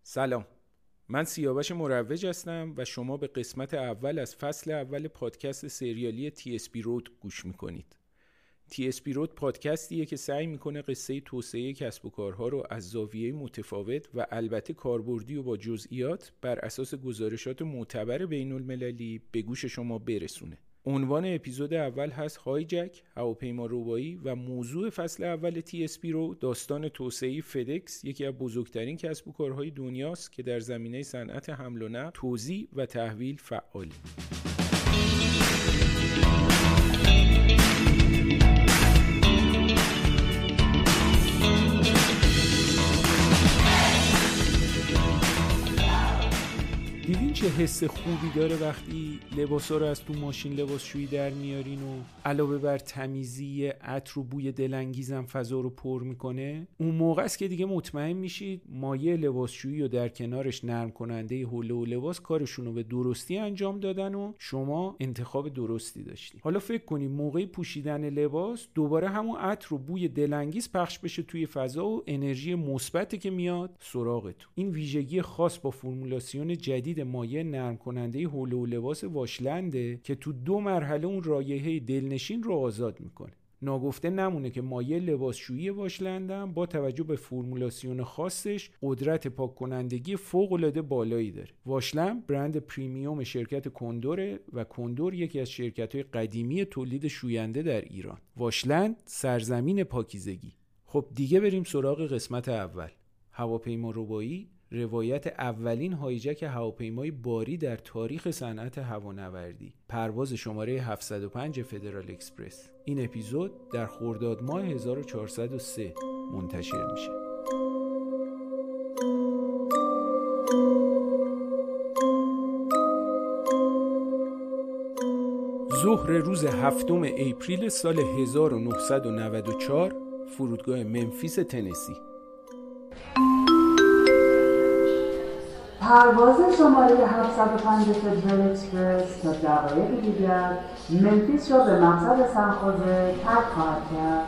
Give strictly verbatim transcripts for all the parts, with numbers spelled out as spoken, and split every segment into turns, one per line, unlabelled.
سلام، من سیاوش مروج هستم و شما به قسمت اول از فصل اول پادکست سریالی تی اس پی رود گوش میکنید. تی اس پی رود پادکستیه که سعی میکنه قصه توسعه کسب و کارها رو از زاویه متفاوت و البته کاربردی و با جزئیات بر اساس گزارشات معتبر بین المللی به گوش شما برسونه. عنوان اپیزود اول هست هایجک، هواپیما ربایی و موضوع فصل اول تی اس پی رو داستان توسعه فدکس، یکی از بزرگترین کسب و کارهای دنیاست که در زمینه صنعت حمل و نقل، توزیع و تحویل فعاله. دیدین چه حس خوبی داره وقتی لباسا رو از تو ماشین لباسشویی در میارین و علاوه بر تمیزی عطر و بوی دلانگیزم فضا رو پر میکنه؟ اون موقع است که دیگه مطمئن میشید مایع لباسشویی و در کنارش نرم کننده حوله و لباس کارشون رو به درستی انجام دادن و شما انتخاب درستی داشتید. حالا فکر کنید موقع پوشیدن لباس دوباره همون عطر و بوی دلانگیز پخش بشه توی فضا و انرژی مثبتی که میاد سراغتون. این ویژگی خاص با فرمولاسیون جدید مایع نرم کننده حوله و لباس واشلنده که تو دو مرحله اون رایحه دلنشین رو آزاد میکنه. ناگفته نمونه که مایع لباسشویی واشلندم با توجه به فرمولاسیون خاصش قدرت پاک کنندگی فوق العاده بالایی داره. واشلند برند پریمیوم شرکت کندوره و کندور یکی از شرکت‌های قدیمی تولید شوینده در ایران. واشلند سرزمین پاکیزگی. خب دیگه بریم سراغ قسمت اول. هواپیما ربایی، روایت اولین هایجک هواپیمای باری در تاریخ صنعت هوانوردی، پرواز شماره هفتصد و پنج فدرال اکسپرس. این اپیزود در خرداد ماه هزار و چهارصد و سه منتشر میشه. ظهر روز هفتم اپریل سال هزار و نهصد و نود و چهار، فرودگاه ممفیس تنسی.
پرواز شماره هفتصد و پنج فدرال اکسپرس تا دقایق دیگر ممفیس را به مقصد سن‌خوزه ترک خواهد کرد.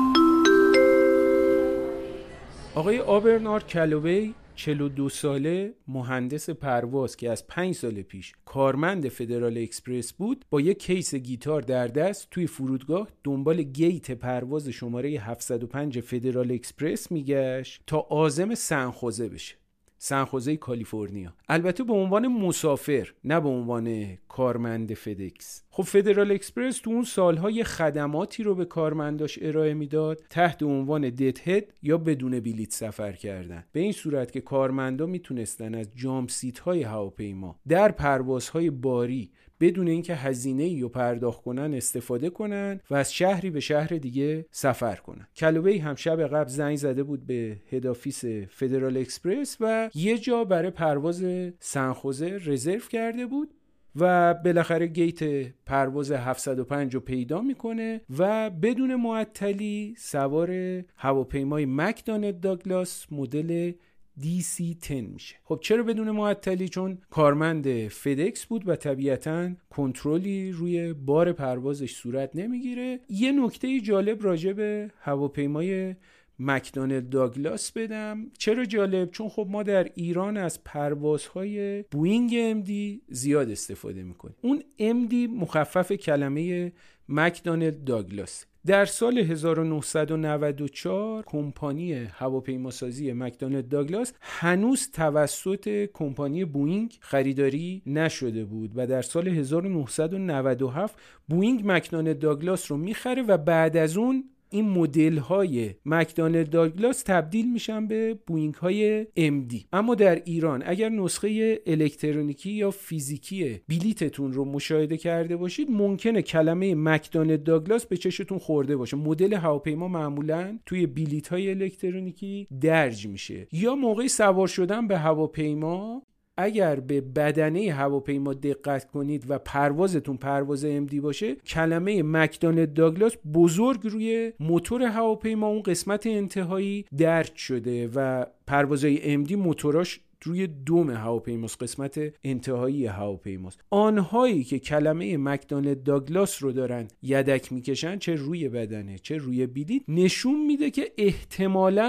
آقای آبرنارد کالوی، چهل و دو ساله، مهندس پرواز که از پنج سال پیش کارمند فدرال اکسپرس بود، با یک کیس گیتار در دست توی فرودگاه دنبال گیت پرواز شماره هفتصد و پنج فدرال اکسپرس میگشت تا عازم سن‌خوزه بشه. سن‌خوزه کالیفرنیا، البته به عنوان مسافر، نه به عنوان کارمند فدکس. خب فدرال اکسپرس تو اون سالها یه خدماتی رو به کارمنداش ارائه میداد تحت عنوان دد هد یا بدون بلیت سفر کردن، به این صورت که کارمندا میتونستن از جام سیت های هواپیما در پروازهای باری بدون اینکه هزینه‌ای رو پرداخت کنن استفاده کنن و از شهری به شهر دیگه سفر کنن. کالوی هم شب قبل زنگ زده بود به هد آفیس فدرال اکسپرس و یه جا برای پرواز سن‌خوزه رزرو کرده بود و بالاخره گیت پرواز هفتصد و پنج رو پیدا میکنه و بدون معطلی سوار هواپیمای مکدونالد داگلاس مدل دی سی ده میشه. خب چرا بدون معطلی؟ چون کارمند فدکس بود و طبیعتاً کنترلی روی بار پروازش صورت نمیگیره. یه نکته جالب راجع به هواپیمای مکدونالد داگلاس بدم. چرا جالب؟ چون خب ما در ایران از پروازهای بوینگ ام دی زیاد استفاده میکنیم. اون ام دی مخفف کلمه مکدونالد داگلاس. در سال هزار و نهصد و نود و چهار کمپانی هواپیماسازی مکدونالد داگلاس هنوز توسط کمپانی بوینگ خریداری نشده بود و در سال هزار و نهصد و نود و هفت بوینگ مکدونالد داگلاس رو میخره و بعد از اون این مدل های مکدونالد داگلاس تبدیل میشن به بوینگ های ام دی. اما در ایران اگر نسخه الکترونیکی یا فیزیکی بلیتتون رو مشاهده کرده باشید ممکنه کلمه مکدونالد داگلاس به چشتون خورده باشه. مدل هواپیما معمولاً توی بلیط های الکترونیکی درج میشه. یا موقع سوار شدن به هواپیما اگر به بدنه هواپیما دقت کنید و پروازتون پرواز ام دی باشه، کلمه مکدونالد داگلاس بزرگ روی موتور هواپیما اون قسمت انتهایی درج شده و پروازهای ام دی موتوراش روی دوم هواپیماست، قسمت انتهایی هواپیماست. آنهایی که کلمه مکدونالد داگلاس رو دارن یدک میکشن، چه روی بدنه چه روی بلیط، نشون میده که احتمالاً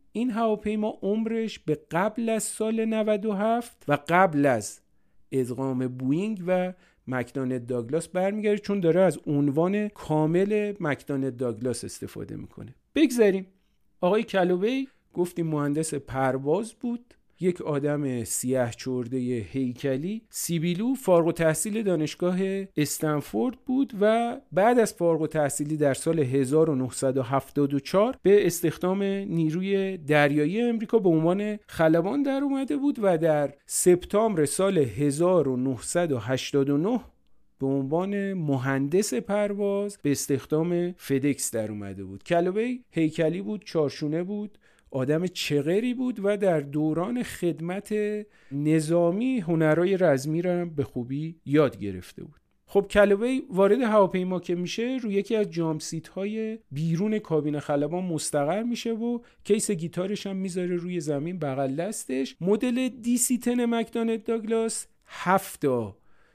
این هواپیما عمرش به قبل از سال نود و هفت و قبل از ادغام بوئینگ و مکدونالد داگلاس برمیگرده، چون داره از عنوان کامل مکدونالد داگلاس استفاده میکنه. بگذاریم. آقای کلووی گفتیم مهندس پرواز بود، یک آدم سیاه چرده هیکلی، سیبیلو، فارغ التحصیل دانشگاه استنفورد بود و بعد از فارغ التحصیلی در سال هزار و نهصد و هفتاد و چهار به استخدام نیروی دریایی امریکا به عنوان خلبان در اومده بود و در سپتامبر سال هزار و نهصد و هشتاد و نه به عنوان مهندس پرواز به استخدام فدکس در اومده بود. کلووی هیکلی بود، چارشونه بود، آدم چغری بود و در دوران خدمت نظامی هنرهای رزمی را به خوبی یاد گرفته بود. خب کلووی وارد هواپیما که میشه روی یکی از جام سیت های بیرون کابین خلبان مستقر میشه و کیس گیتارش هم میذاره روی زمین بغل دستش. مدل دی سی ده مکدونالد داگلاس هفت تا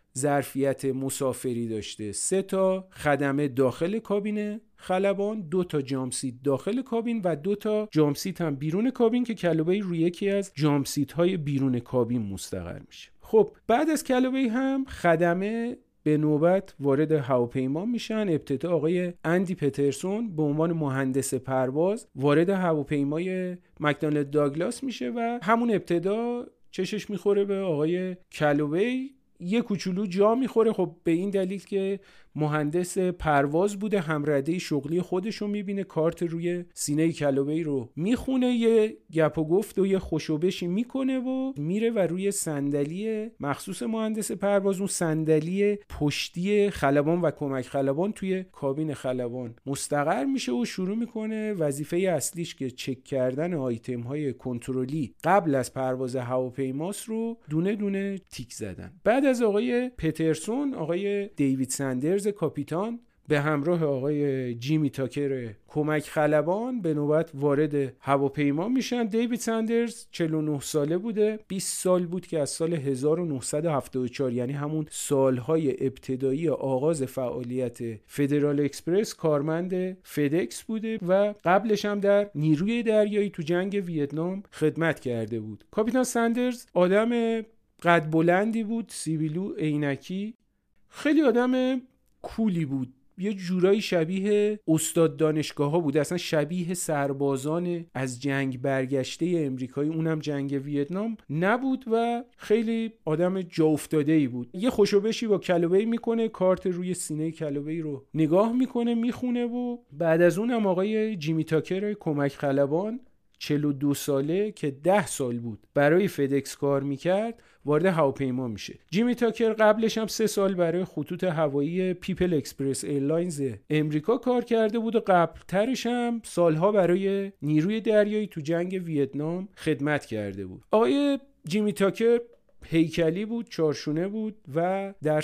ظرفیت مسافری داشته، سه تا خدمه داخل کابین خلبان، دو تا جام سیت داخل کابین و دو تا جام سیت هم بیرون کابین که کلووی روی یکی از جام سیت های بیرون کابین مستقر میشه. خب بعد از کلووی هم خدمه به نوبت وارد هواپیما میشن. ابتدا آقای اندی پترسون به عنوان مهندس پرواز وارد هواپیمای مکدونالد داگلاس میشه و همون ابتدا چشش میخوره به آقای کلووی، یه کوچولو جا میخوره. خب به این دلیل که مهندس پرواز بوده، همرده شغلی خودشو میبینه، کارت روی سینه کلووی رو میخونه، یه گپ و گفت و یه خوشوبشی میکنه و میره و روی صندلی مخصوص مهندس پرواز، اون صندلی پشتی خلبان و کمک خلبان توی کابین خلبان مستقر میشه و شروع میکنه وظیفه اصلیش که چک کردن آیتم های کنترلی قبل از پرواز هواپیماست رو دونه دونه تیک زدن. بعد از آقای پترسون، آقای دیوید سندرز کاپیتان به همراه آقای جیمی تاکر کمک خلبان به نوبت وارد هواپیما میشن. دیوید سندرز چهل و نه ساله بوده، بیست سال بود که از سال هزار و نهصد و هفتاد و چهار یعنی همون سالهای ابتدایی آغاز فعالیت فدرال اکسپرس کارمند فدکس بوده و قبلش هم در نیروی دریایی تو جنگ ویتنام خدمت کرده بود. کاپیتان سندرز آدم قد بلندی بود، سیبیلو، عینکی، خیلی آدم کولی بود، یه جورایی شبیه استاد دانشگاه ها بود، اصلا شبیه سربازان از جنگ برگشته امریکایی، اونم جنگ ویتنام نبود و خیلی آدم جا افتاده ای بود. یه خوشوبشی با کلووی میکنه، کارت روی سینه کلووی رو نگاه میکنه، میخونه و بعد از اونم آقای جیمی تاکر کمک خلبان چهل و دو ساله که ده سال بود برای فدکس کار میکرد وارد هواپیما میشه. جیمی تاکر قبلش هم سه سال برای خطوط هوایی پیپل اکسپرس ایرلاینز امریکا کار کرده بود و قبل ترش هم سالها برای نیروی دریایی تو جنگ ویتنام خدمت کرده بود. آقای جیمی تاکر هیکلی بود، چارشونه بود و در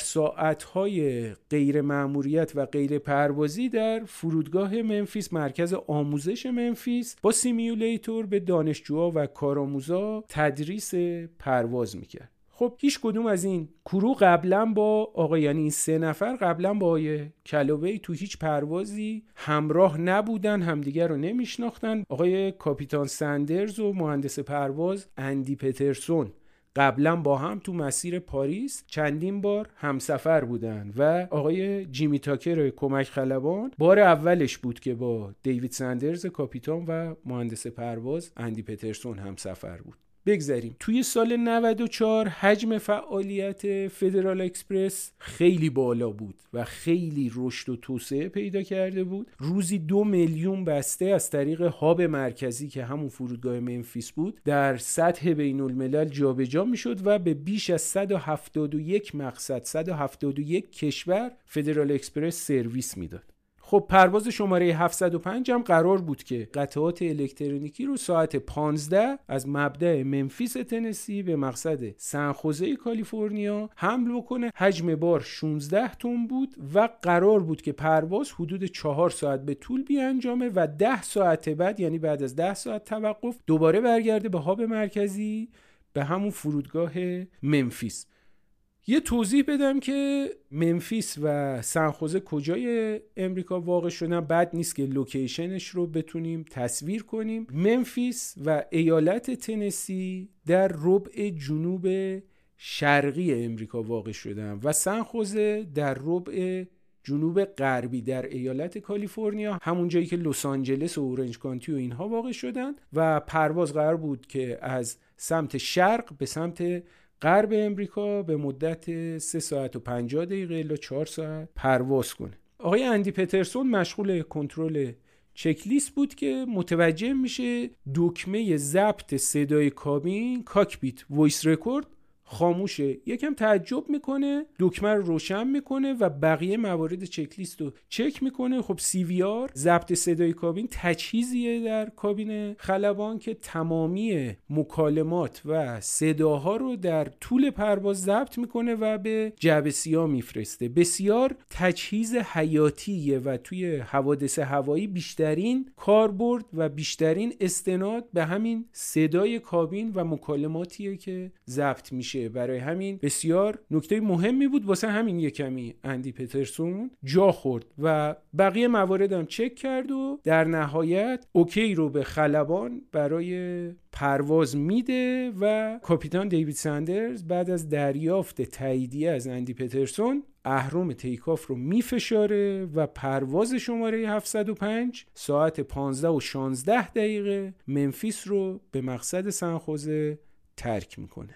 ساعتهای غیر مأموریت و غیر پروازی در فرودگاه منفیس، مرکز آموزش منفیس، با سیمیولیتور به دانشجوها و کارآموزا تدریس پرواز میکرد. خب هیچ کدوم از این کرو قبلا با آقای، یعنی این سه نفر قبلا با آقای کلووی تو هیچ پروازی همراه نبودن، همدیگر رو نمیشناختن. آقای کاپیتان سندرز و مهندس پرواز اندی پترسون قبلا با هم تو مسیر پاریس چندین بار همسفر بودن و آقای جیمی تاکر کمک خلبان بار اولش بود که با دیوید سندرز کاپیتان و مهندس پرواز اندی پترسون همسفر بود. بگذاریم. توی سال نود و چهار حجم فعالیت فدرال اکسپرس خیلی بالا بود و خیلی رشد و توسعه پیدا کرده بود. روزی دو میلیون بسته از طریق هاب مرکزی که همون فرودگاه منفیس بود در سطح بین الملل جابجا میشد و به بیش از صد و هفتاد و یک مقصد، صد و هفتاد و یک کشور فدرال اکسپرس سرویس میداد. خب پرواز شماره هفتصد و پنج هم قرار بود که قطعات الکترونیکی رو ساعت پانزده از مبدأ منفیس تنسی به مقصد سنخوزه کالیفرنیا حمل بکنه. حجم بار شانزده تن بود و قرار بود که پرواز حدود چهار ساعت به طول بیانجامه و ده ساعت بعد، یعنی بعد از ده ساعت توقف، دوباره برگرده به هاب مرکزی به همون فرودگاه منفیس. یه توضیح بدم که منفیس و سنخوزه کجای امریکا واقع شدن. بد نیست که لوکیشنش رو بتونیم تصویر کنیم. منفیس و ایالت تنسی در ربع جنوب شرقی امریکا واقع شدن و سنخوزه در ربع جنوب غربی در ایالت کالیفرنیا، همون جایی که لس آنجلس و اورنج کانتی و اینها واقع شدن. و پرواز قرار بود که از سمت شرق به سمت غرب امریکا به مدت سه ساعت و پنجاه دقیقه الی چهار ساعت پرواز کنه. آقای اندی پترسون مشغول کنترل چکلیست بود که متوجه میشه دکمه ضبط صدای کابین، کاکپیت وایس رکورد، خاموشه. یکم تعجب میکنه، دکمه رو روشن میکنه و بقیه موارد چکلیست رو چک میکنه. خب سی وی آر ضبط صدای کابین تجهیزیه در کابین خلبان که تمامی مکالمات و صداها رو در طول پرواز ضبط میکنه و به جعبه سیاه میفرسته. بسیار تجهیز حیاتیه و توی حوادث هوایی بیشترین کاربرد و بیشترین استناد به همین صدای کابین و مکالماتیه که ضبط میشه. برای همین بسیار نکته مهمی بود. واسه همین یک کمی اندی پترسون جا خورد و بقیه موارد هم چک کرد و در نهایت اوکی رو به خلبان برای پرواز میده و کاپیتان دیوید ساندرز بعد از دریافت تاییدیه از اندی پترسون اهرم تیکاف رو میفشاره و پرواز شماره هفتصد و پنج ساعت پانزده و شانزده دقیقه منفیس رو به مقصد سنخوزه ترک میکنه.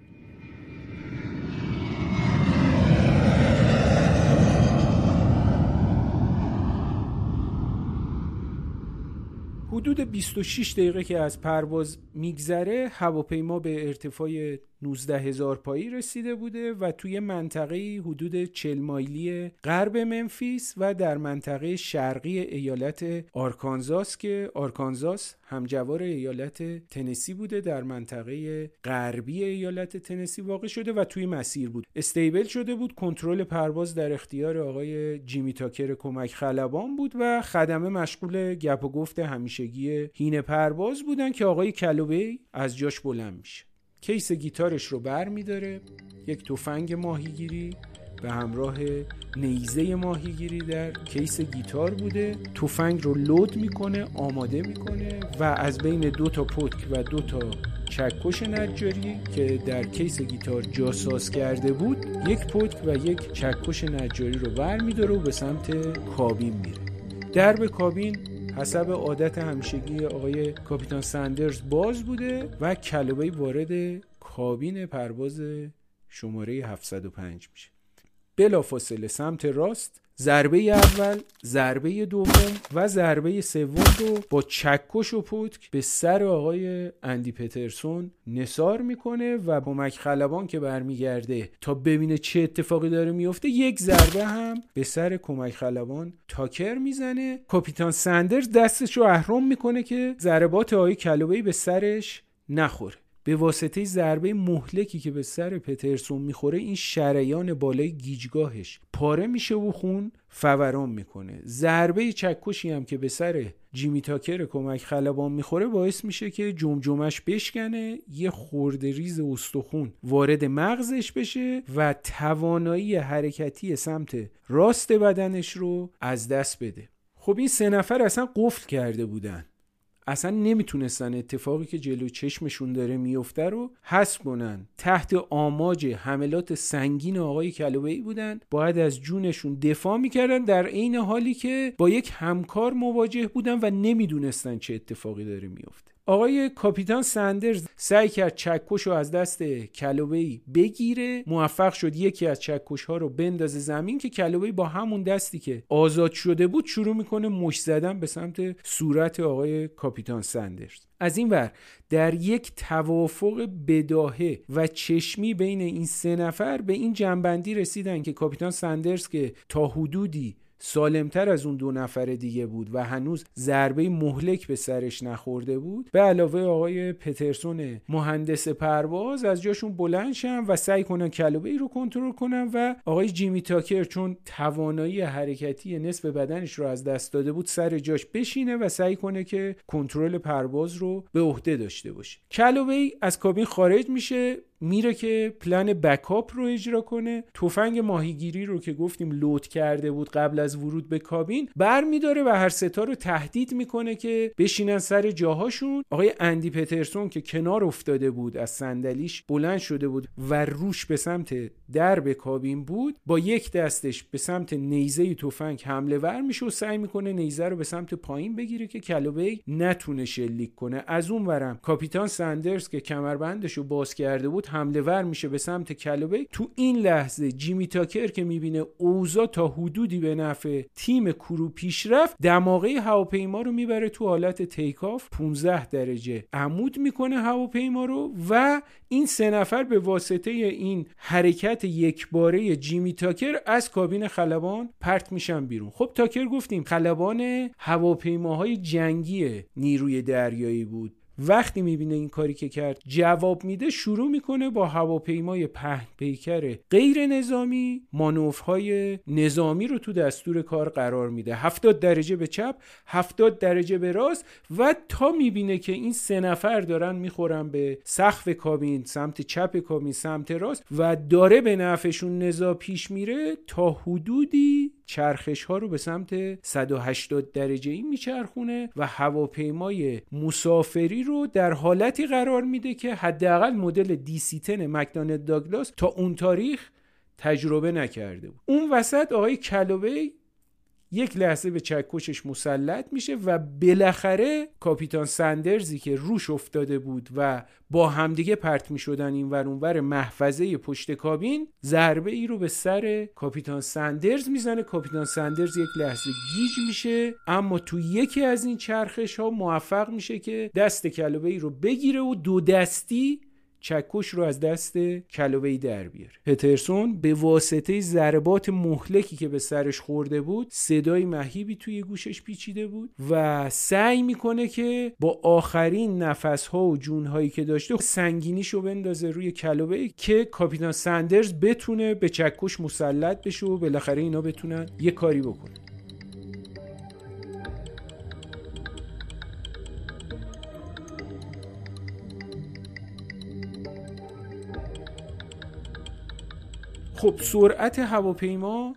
حدود بیست و شش دقیقه که از پرواز میگذره هواپیما به ارتفاع نوزده هزار پایی رسیده بوده و توی منطقه حدود چهل مایلی غرب منفیس و در منطقه شرقی ایالت آرکانزاس که آرکانزاس همجوار ایالت تنسی بوده در منطقه غربی ایالت تنسی واقع شده و توی مسیر بود. استیبل شده بود. کنترل پرواز در اختیار آقای جیمی تاکر کمک خلبان بود و خدمه مشغول گپ و گفت همیشگی هین پرواز بودن که آقای کلوبی از جاش بلند میشه. کیس گیتارش رو بر می داره، یک تفنگ ماهیگیری به همراه نیزه ماهیگیری در کیس گیتار بوده. تفنگ رو لود میکنه، آماده میکنه و از بین دو تا پتک و دو تا چکش نجاری که در کیس گیتار جاساز کرده بود یک پتک و یک چکش نجاری رو بر می داره و به سمت کابین میره. درب کابین حسب عادت همیشگی آقای کاپیتان ساندرز باز بوده و کلوبی وارد کابین پرواز شماره هفتصد و پنج میشه. بلافاصله سمت راست ضربه اول، ضربه دوم و ضربه سوم رو با چکش و پتک به سر آقای اندی پترسون نثار میکنه و کمک خلبان که برمیگرده تا ببینه چه اتفاقی داره میفته یک ضربه هم به سر کمک خلبان تاکر میزنه. کاپیتان ساندرز دستش رو اهرم میکنه که ضربات آقای کلوبی به سرش نخوره. به واسطه ضربه مهلکی که به سر پترسون میخوره این شریان بالای گیجگاهش پاره میشه و خون فوران میکنه. ضربه چکشی هم که به سر جیمی تاکر کمک خلبان میخوره باعث میشه که جمجمش بشکنه، یه خورده ریز استخون وارد مغزش بشه و توانایی حرکتی سمت راست بدنش رو از دست بده. خب این سه نفر اصلا قفل کرده بودن، اصلا نمیتونستن اتفاقی که جلو چشمشون داره میفته رو حس کنن. تحت آماج حملات سنگین آقای کلوبی بودن، باید از جونشون دفاع میکردن در عین حالی که با یک همکار مواجه بودن و نمیدونستن چه اتفاقی داره میفته. آقای کاپیتان ساندرز سعی کرد چکش رو از دست کلوبی بگیره، موفق شد یکی از چکش ها رو بندازه زمین که کلوبی با همون دستی که آزاد شده بود شروع میکنه مشت زدن به سمت صورت آقای کاپیتان ساندرز. از این ور در یک توافق بداهه و چشمی بین این سه نفر به این جنبندی رسیدن که کاپیتان ساندرز که تا حدودی سالمتر از اون دو نفر دیگه بود و هنوز ضربه مهلک به سرش نخورده بود، به علاوه آقای پترسون مهندس پرواز از جاشون بلند شن و سعی کنن کلوبی رو کنترل کنن و آقای جیمی تاکر چون توانایی حرکتی نصف بدنش رو از دست داده بود سر جاش بشینه و سعی کنه که کنترل پرواز رو به عهده داشته باشه. کلوبی از کابین خارج میشه، میره که پلن بکاپ رو اجرا کنه. تفنگ ماهیگیری رو که گفتیم لود کرده بود قبل از ورود به کابین برمی‌داره و هر سه تا رو تهدید میکنه که بشینن سر جاهاشون. آقای اندی پترسون که کنار افتاده بود از صندلیش بلند شده بود و روش به سمت درب کابین بود، با یک دستش به سمت نیزه تفنگ حمله ور میشه و سعی میکنه نیزه رو به سمت پایین بگیره که کلوی نتونه شلیک کنه. از اون ورم کاپیتان ساندرز که کمربندش رو باز کرده بود حمله ور میشه به سمت کلوی. تو این لحظه جیمی تاکر که میبینه اوضاع تا حدودی به نفع تیم کرو پیش رفت، دماغه هواپیما رو میبره تو حالت تیک آف، پانزده درجه عمود میکنه هواپیما رو و این سه نفر به واسطه این حرکت یکباره جیمی تاکر از کابین خلبان پرت میشن بیرون. خب تاکر گفتیم خلبان هواپیماهای جنگی نیروی دریایی بود. وقتی میبینه این کاری که کرد جواب میده، شروع میکنه با هواپیمای پهن پیکر غیر نظامی مانورهای نظامی رو تو دستور کار قرار میده. هفتاد درجه به چپ، هفتاد درجه به راست و تا میبینه که این سه نفر دارن میخورن به سقف کابین، سمت چپ کابین، سمت راست و داره به نفعشون نزاع پیش میره، تا حدودی چرخش ها رو به سمت صد و هشتاد درجه ای میچرخونه و هواپیمای مسافری رو در حالتی قرار میده که حداقل مدل دی سی ده مکدونالد داگلاس تا اون تاریخ تجربه نکرده بود. اون وسط آقای کلوی یک لحظه به چکشش مسلط میشه و بالاخره کاپیتان ساندرزی که روش افتاده بود و با همدیگه پرت میشدن این ور اون ور محفظه پشت کابین، ضربه ای رو به سر کاپیتان ساندرز میزنه. کاپیتان ساندرز یک لحظه گیج میشه، اما تو یکی از این چرخش ها موفق میشه که دست کلوی رو بگیره و دو دستی چکش رو از دست کلوی در بیاره. پترسون به واسطه ضربات مهلکی که به سرش خورده بود صدای مهیبی توی گوشش پیچیده بود و سعی میکنه که با آخرین نفسها و جونهایی که داشته سنگینیشو بندازه روی کلوی که کاپیتان ساندرز بتونه به چکش مسلط بشه و بالاخره اینا بتونن یه کاری بکنن. خب سرعت هواپیما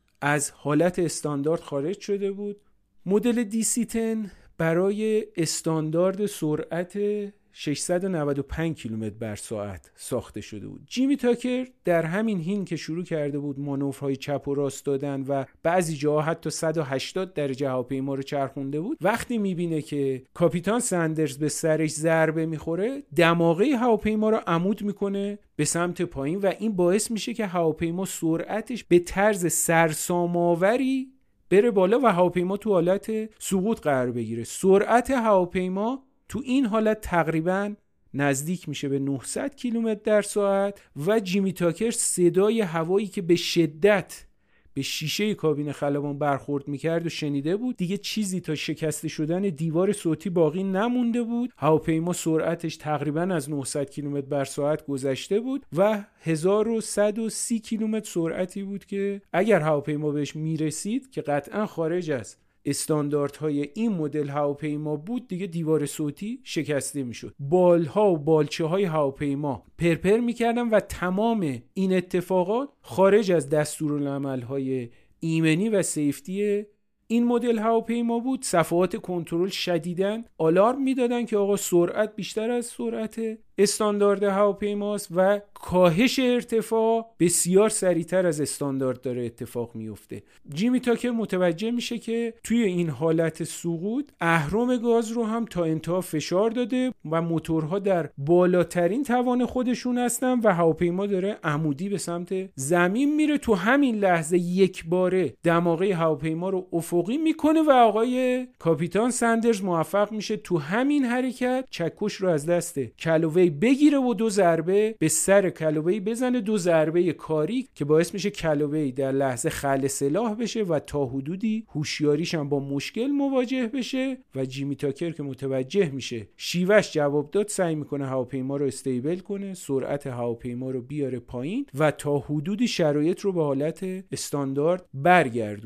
از حالت استاندارد خارج شده بود. مدل دی سی ده برای استاندارد سرعت ششصد و نود و پنج کیلومتر بر ساعت ساخته شده بود. جیمی تاکر در همین حین که شروع کرده بود مانورهای چپ و راست دادن و بعضی جاها حتی صد و هشتاد درجه هواپیما رو چرخونده بود، وقتی میبینه که کاپیتان ساندرز به سرش ضربه میخوره، دماغه هواپیما رو عمود میکنه به سمت پایین و این باعث میشه که هواپیما سرعتش به طرز سرسام‌آوری بره بالا و هواپیما تو حالت سقوط قرار بگیره. سرعت هواپیما تو این حالت تقریباً نزدیک میشه به نهصد کیلومتر در ساعت و جیمی تاکر صدای هوایی که به شدت به شیشه کابین خلبان برخورد میکرد و شنیده بود. دیگه چیزی تا شکسته شدن دیوار صوتی باقی نمونده بود. هواپیما سرعتش تقریباً از نهصد کیلومتر بر ساعت گذشته بود و هزار و صد و سی کیلومتر سرعتی بود که اگر هواپیما بهش میرسید که قطعاً خارج از استانداردهای این مدل هواپیما بود، دیگه دیوار صوتی شکسته میشد. بالها و بالچه های هواپیما پرپر میکردن و تمام این اتفاقات خارج از دستورالعمل‌های ایمنی و سیفتی این مدل هواپیما بود. صفحات کنترل شدیداً آلارم میدادن که آقا سرعت بیشتر از سرعت استاندارد هواپیماست و کاهش ارتفاع بسیار سریعتر از استاندارد داره اتفاق میفته. جیمی تاکر متوجه میشه که توی این حالت سقوط اهرم گاز رو هم تا انتها فشار داده و موتورها در بالاترین توان خودشون هستن و هواپیما داره عمودی به سمت زمین میره. تو همین لحظه یک باره دماغه هواپیما رو افقی میکنه و آقای کاپیتان ساندرز موفق میشه تو همین حرکت چکش رو از دست کلوی بگیره و دو ضربه به سر کلوی بزنه، دو ضربه کاری که باعث میشه کلوی در لحظه خلع سلاح بشه و تا حدودی هوشیاریش هم با مشکل مواجه بشه و جیمی تاکر که متوجه میشه شیوهش جواب داد، سعی میکنه هواپیما رو استیبل کنه، سرعت هواپیما رو بیاره پایین و تا حدودی شرایط رو به حالت استاندارد برگردونه.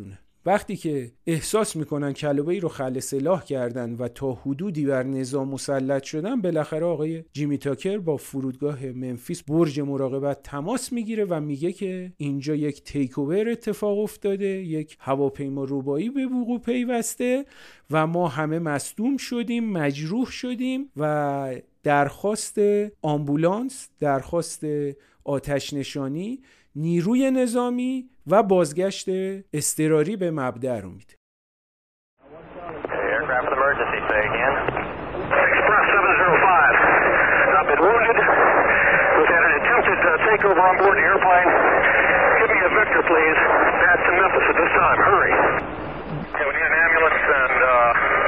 وقتی که احساس میکنن کلوبی رو خلع سلاح کردن و تا حدودی بر نظام مسلط شدن، بالاخره آقای جیمی تاکر با فرودگاه منفیس برج مراقبت تماس میگیره و میگه که اینجا یک تیک اوور اتفاق افتاده، یک هواپیما ربایی به وقوع پیوسته و ما همه مصدوم شدیم، مجروح شدیم و درخواست آمبولانس، درخواست آتش نشانی، نیروی نظامی و بازگشت اضطراری به مبدأ رو میده.
Aircraft emergency, say again. Express seven zero five. I've been wounded. We've had an attempted uh, takeover on board the airplane. Give me a vector, please. Back to Memphis at this time. Hurry. Okay, we need an ambulance and uh,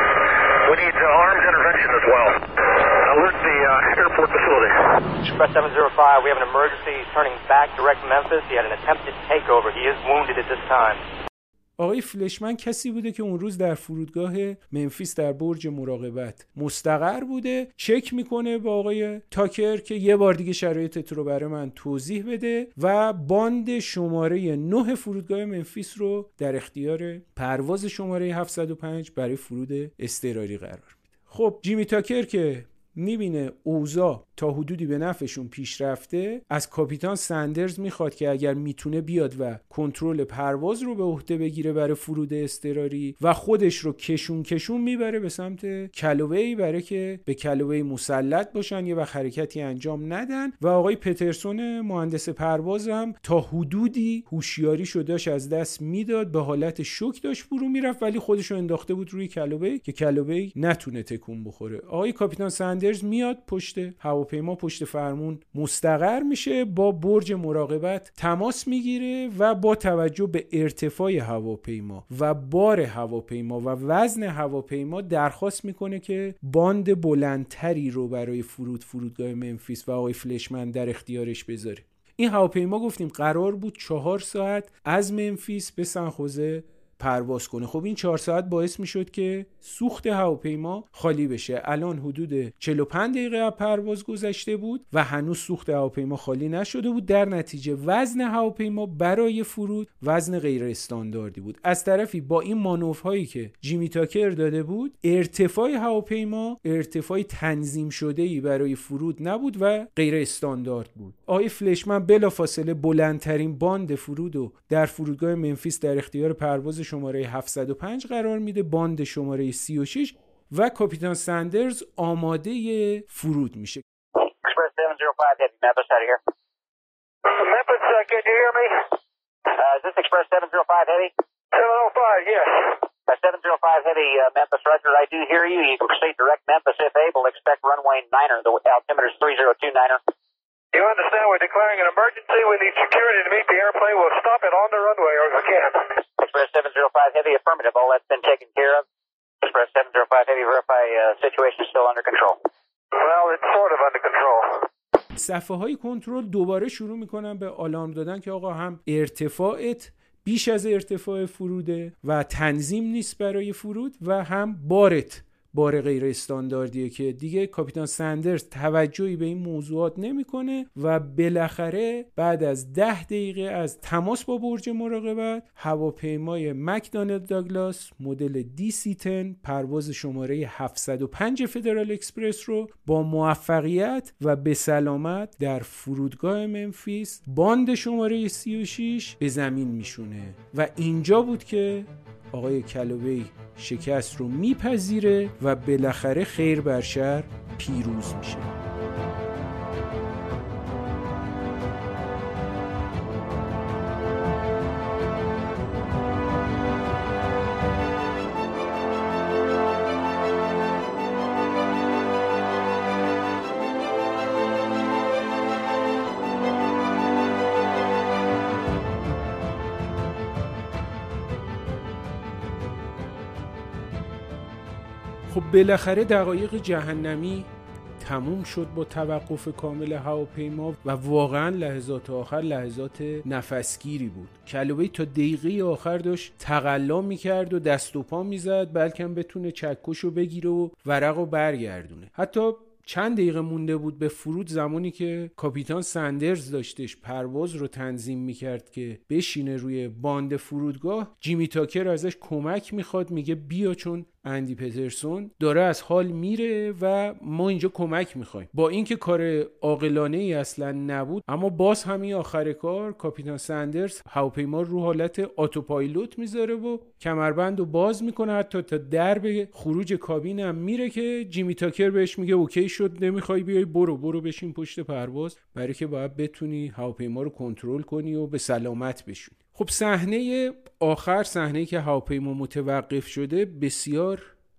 we need uh, armed intervention as well. Alert the uh, airport facility.
Express seven zero five, we have an emergency. He's turning back direct Memphis. He had an attempted takeover. He is wounded at this time.
آقای فلشمن کسی بوده که اون روز در فرودگاه منفیس در برج مراقبت مستقر بوده. چک میکنه با آقای تاکر که یه بار دیگه شرایطت رو برای من توضیح بده و باند شماره نه فرودگاه منفیس رو در اختیار پرواز شماره هفتصد و پنج برای فرود اضطراری قرار میده. خب جیمی تاکر که میبینه اوضاع تا حدودی به نفعشون پیش رفته، از کاپیتان سندرز میخواد که اگر میتونه بیاد و کنترل پرواز رو به عهده بگیره برای فرود اضطراری و خودش رو کشون کشون میبره به سمت کلوبی برای که به کلوبی مسلط باشن، یه وقت حرکتی انجام ندن. و آقای پترسون مهندس پرواز هم تا حدودی هوشیاریشو داشت از دست میداد، به حالت شوک داشت فرو میرفت، ولی خودش رو انداخته بود روی کلوبی که کلوبی نتونه تکون بخوره. آقای کاپیتان سندرز میاد پشت هواپیما، پشت فرمون مستقر میشه، با برج مراقبت تماس میگیره و با توجه به ارتفاع هواپیما و بار هواپیما و وزن هواپیما درخواست میکنه که باند بلندتری رو برای فرود فرودگاه منفیس و آقای فلشمن در اختیارش بذاره. این هواپیما گفتیم قرار بود چهار ساعت از منفیس به سنخوزه پرواز کنه. خب این چهار ساعت باعث میشد که سوخت هواپیما خالی بشه. الان حدود چهل و پنج دقیقه از پرواز گذشته بود و هنوز سوخت هواپیما خالی نشده بود. در نتیجه وزن هواپیما برای فرود وزن غیر استانداردی بود. از طرفی با این مانورهایی که جیمی تاکر داده بود، ارتفاع هواپیما ارتفاع تنظیم شده‌ای برای فرود نبود و غیر استاندارد بود. آقای فلشمن بلافاصله بلندترین باند فرودو در فرودگاه منفیس در اختیار پرواز شماره هفتصد و پنج قرار میده، باند شماره سی و شش، و کاپیتان سندرز آماده فرود میشه.
Express seven zero five, heavy Memphis out of here.
Memphis, uh, can you hear me?
Uh, is this Express seven zero five, heavy?
seven oh five, yes.
Uh, seven zero five, heavy, uh, Memphis, Roger, I do hear you. You can proceed direct Memphis if able. Expect runway niner. The altimeter is three zero two niner.
You understand we're declaring an emergency. We need security to meet the airplane. We'll stop it on the runway or we can.
Express seven zero five, heavy, affirmative. All that's been taken care of. Express seven zero five, heavy, verify uh, situation is still under control.
Well, it's sort of under control.
صفحه های کنترل دوباره شروع میکنن به آلارم دادن که آقا هم ارتفاعت بیش از ارتفاع فروده و تنظیم نیست برای فرود و هم بارت بار غیر استانداردیه، که دیگه کاپیتان سندرز توجهی به این موضوعات نمیکنه و بالاخره بعد از ده دقیقه از تماس با برج مراقبت، هواپیمای مکدونالد داگلاس مدل دی سی ده پرواز شماره هفتصد و پنج فدرال اکسپرس رو با موفقیت و به سلامت در فرودگاه منفیس باند شماره سی و شش به زمین میشونه و اینجا بود که آقای کلوبی شکست رو میپذیره و بالاخره خیر بر شر پیروز میشه. خب بالاخره دقایق جهنمی تموم شد با توقف کامل هواپیما و واقعا لحظات آخر لحظات نفسگیری بود. کلوبی تا دقیقه آخر داشت تقلا میکرد و دست و پا میزد بلکه بتونه چکشو بگیره و ورقو برگردونه. حتی چند دقیقه مونده بود به فرود، زمانی که کاپیتان سندرز داشتش پرواز رو تنظیم میکرد که بشینه روی باند فرودگاه، جیمی تاکر ازش کمک میخواد، میگه بیا چون اندی پترسون داره از حال میره و ما اینجا کمک میخوایم. با اینکه کار عاقلانه ای اصلا نبود، اما باز همین آخر کار کاپیتان سندرز هواپیما رو حالت اتوپایلوت میذاره و کمربند رو باز میکنه، حتی تا درب خروج کابین هم میره که جیمی تاکر بهش میگه اوکی شد، نمیخوای بیای، برو برو بشین پشت پرواز، برای که باید بتونی هواپیما رو کنترل کنی و به سلامت بشونی. خب صحنه آخر، صحنه‌ای که هواپیما متوقف شده، بسیار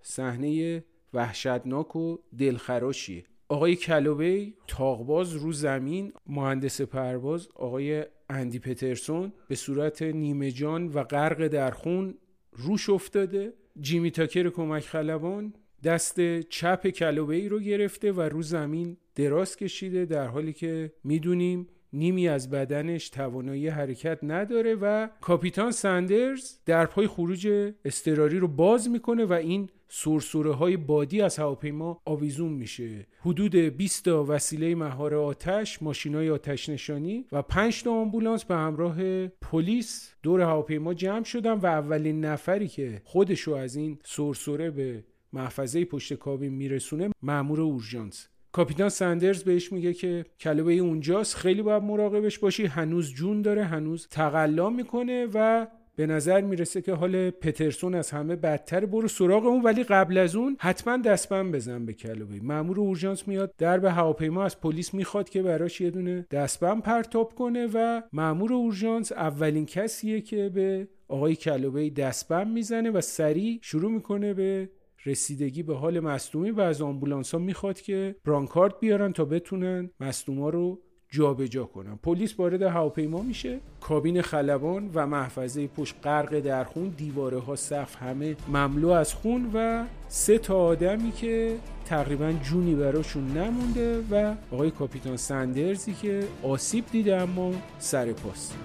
صحنه وحشتناک و دلخراشیه. آقای کلووی تاغباز رو زمین، مهندس پرواز آقای اندی پترسون به صورت نیمه جان و غرق در خون روش افتاده. جیمی تاکر کمک خلبان دست چپ کلووی رو گرفته و رو زمین دراز کشیده، در حالی که میدونیم نیمی از بدنش توانایی حرکت نداره و کاپیتان سندرز درپای خروج اضطراری رو باز میکنه و این سرسره های بادی از هواپیما آویزون میشه. حدود بیست تا وسیله مهار آتش، ماشینای آتش نشانی و پنج تا آمبولانس به همراه پلیس دور هواپیما جمع شدن و اولین نفری که خودشو از این سرسره به محفظه پشت کابین میرسونه مأمور اورژانس. کاپیتان سندرز بهش میگه که کلووی اونجاست، خیلی باید مراقبش باشی، هنوز جون داره، هنوز تقلا میکنه و به نظر میرسه که حال پترسون از همه بدتر، برو سراغ اون، ولی قبل از اون حتما دستبند بزن به کلووی. مأمور اورژانس میاد درب هواپیما از پلیس میخواد که براش یه دونه دستبند پرتاب کنه و مأمور اورژانس اولین کسیه که به آقای کلووی دستبند میزنه و سریع شروع میکنه به رسیدگی به حال مصدومی و از آمبولانس‌ها میخواد که برانکارد بیارن تا بتونن مصدوما رو جابجا کنن. پلیس وارد هواپیما میشه، کابین خلبان و محفظه پشت غرق در خون، دیواره ها، سقف همه مملو از خون و سه تا آدمی که تقریبا جونی براشون نمونده و آقای کاپیتان سندرزی که آسیب دیده اما سر پاست.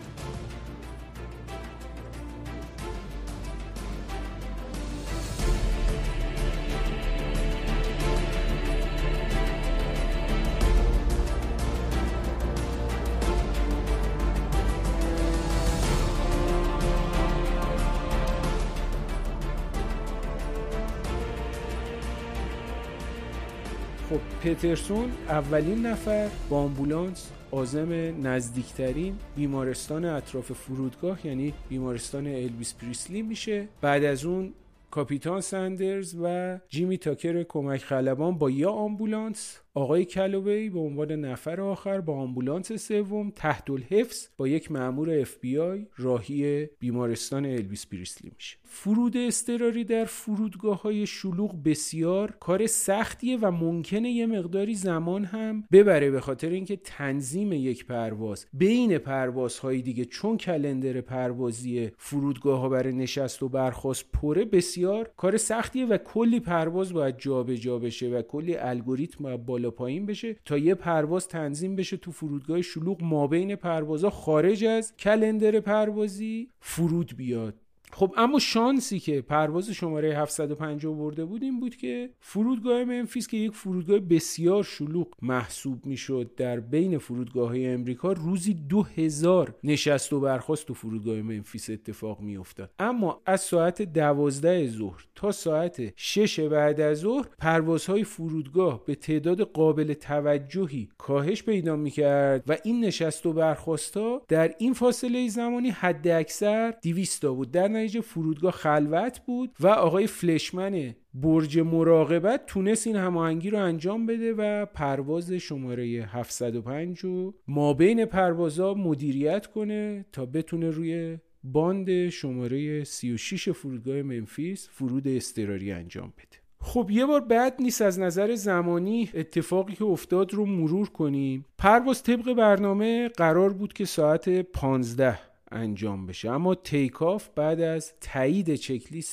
خب پترسون اولین نفر با آمبولانس عازم نزدیکترین بیمارستان اطراف فرودگاه یعنی بیمارستان الویس پریسلی میشه. بعد از اون کاپیتان سندرز و جیمی تاکر کمک خلبان با یا آمبولانس، آقای کلووی به عنوان نفر آخر با آمبولانس سوم تحت الحفظ با یک مأمور اف بی آی راهی بیمارستان الویس پریسلی میشه. فرود اضطراری در فرودگاه‌های شلوغ بسیار کار سختیه و ممکنه یه مقداری زمان هم ببره، به خاطر اینکه تنظیم یک پرواز بین پروازهای دیگه، چون کلندر پروازی فرودگاه‌ها برای نشست و برخاست پره، بسیار کار سختیه و کلی پرواز باید جابجا بشه و کلی الگوریتم باید بالا پایین بشه تا یه پرواز تنظیم بشه تو فرودگاه شلوغ مابین پروازها خارج از کلندر پروازی فرود بیاد. خب اما شانسی که پرواز شماره هفتصد و پنجاه برده بود این بود که فرودگاه منفیس که یک فرودگاه بسیار شلوغ محسوب میشد در بین فرودگاه‌های امریکا، روزی دو هزار نشست و برخاست تو فرودگاه منفیس اتفاق میافتاد. اما از ساعت دوازده ظهر تا ساعت شش بعد از ظهر پروازهای فرودگاه به تعداد قابل توجهی کاهش پیدا میکرد و این نشست و برخاست‌ها در این فاصله زمانی حد اکثر دویست تا بود. در نتیجه فرودگاه خلوت بود و آقای فلشمن برج مراقبت تونست این هماهنگی رو انجام بده و پرواز شماره هفتصد و پنج رو مابین پروازها مدیریت کنه تا بتونه روی باند شماره سی و شش فرودگاه منفیس فرود اضطراری انجام بده. خب یه بار بعد نیست از نظر زمانی اتفاقی که افتاد رو مرور کنیم. پرواز طبق برنامه قرار بود که ساعت پانزده انجام بشه، اما تیک آف بعد از تایید چک لیست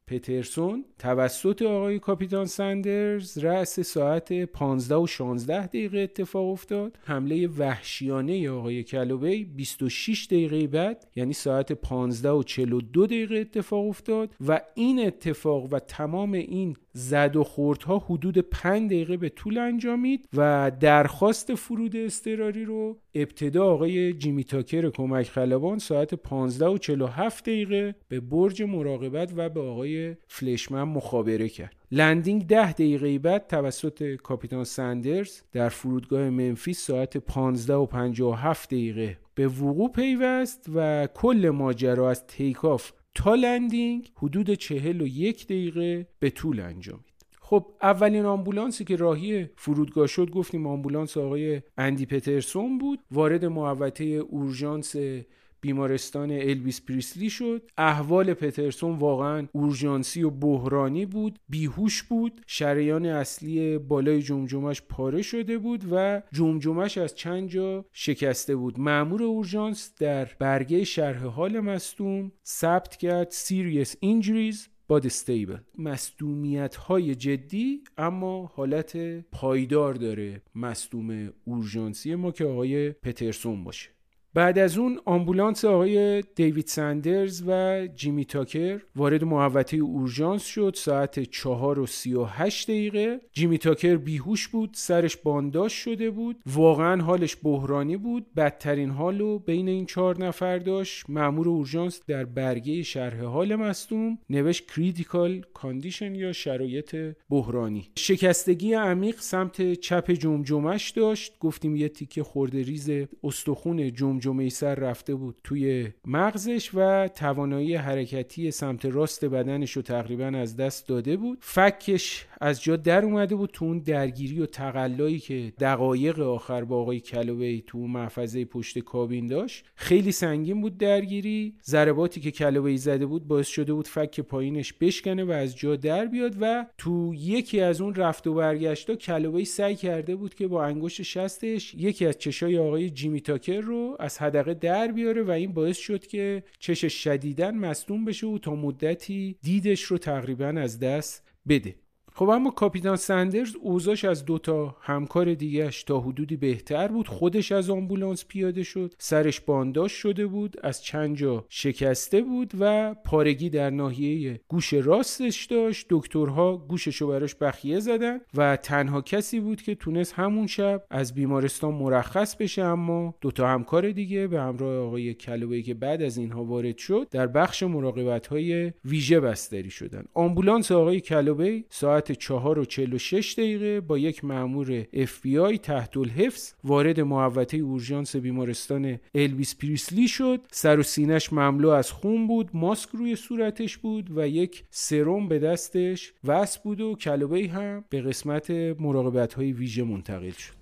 پترسون توسط آقای کاپیتان سندرز رأس ساعت پانزده و شانزده دقیقه اتفاق افتاد. حمله وحشیانه آقای کلووی بیست و شش دقیقه بعد یعنی ساعت پانزده و چهل و دو دقیقه اتفاق افتاد و این اتفاق و تمام این زد و خوردها حدود پنج دقیقه به طول انجامید و درخواست فرود اضطراری رو ابتدا آقای جیمی تاکر کمک خلبان ساعت پانزده و چهل و هفت دقیقه به برج مراقبت و به آقای فلشمن مخابره کرد. لندینگ ده دقیقه بعد توسط کاپیتان سندرز در فرودگاه منفیس ساعت پانزده و پنجاه و هفت دقیقه به وقوع پیوست و کل ماجرا از تیک آف تا لندینگ حدود چهل و یک دقیقه به طول انجامید. خب اولین آمبولانسی که راهی فرودگاه شد گفتیم آمبولانس آقای اندی پترسون بود. وارد محوطه اورژانس بیمارستان الویس پریسلی شد. احوال پترسون واقعا اورژانسی و بحرانی بود، بیهوش بود، شریان اصلی بالای جمجمش پاره شده بود و جمجمش از چند جا شکسته بود. مأمور اورژانس در برگه شرح حال مصدوم ثبت کرد serious injuries but stable، مصدومیت های جدی اما حالت پایدار داره مصدوم اورژانسی ما که آقای پترسون باشه. بعد از اون آمبولانس آقای دیوید سندرز و جیمی تاکر وارد محوطه اورژانس شد ساعت چهار و سی و هشت دقیقه. جیمی تاکر بیهوش بود، سرش بانداژ شده بود، واقعا حالش بحرانی بود، بدترین حالو بین این چهار نفر داشت. مأمور اورژانس در برگه شرح حال مصدوم نوشت کریتیکال کاندیشن یا شرایط بحرانی. شکستگی عمیق سمت چپ جمجمش داشت، گفتیم یه تیکه خورده ریز استخون جمجمه جمعه سر رفته بود توی مغزش و توانایی حرکتی سمت راست بدنش رو تقریبا از دست داده بود. فکش از جا در اومده بود تو اون درگیری و تقلایی که دقایق آخر با آقای کلووی تو محفظه پشت کابین داشت. خیلی سنگین بود درگیری. ضرباتی که کلووی زده بود باعث شده بود فک پایینش بشکنه و از جا در بیاد و تو یکی از اون رفت و برگشتا کلووی سعی کرده بود که با انگشت شستش یکی از چشای آقای جیمی تاکر رو از حدقه در بیاره و این باعث شد که چشش شدیداً مصدوم بشه و تا مدتی دیدش رو تقریباً از دست بده. خب اما کاپیتان سندرز اوضاعش از دوتا همکار دیگهش تا حدودی بهتر بود. خودش از آمبولانس پیاده شد، سرش بانداژ شده بود، از چند جا شکسته بود و پارگی در ناحیه گوش راستش داشت. دکترها گوششو براش بخیه زدن و تنها کسی بود که تونست همون شب از بیمارستان مرخص بشه. اما دوتا همکار دیگه به همراه آقای کلووی که بعد از اینها وارد شد در بخش مراقبت‌های ویژه بستری شدن. آمبولانس آقای کلووی ساعت چهار و چهل و شش دقیقه با یک مأمور اف بی آی تحت الحفظ وارد محوطه اورژانس بیمارستان الویس پریسلی شد. سر و سینه‌اش مملو از خون بود، ماسک روی صورتش بود و یک سرم به دستش وصل بود و کلووی هم به قسمت مراقبت‌های ویژه منتقل شد.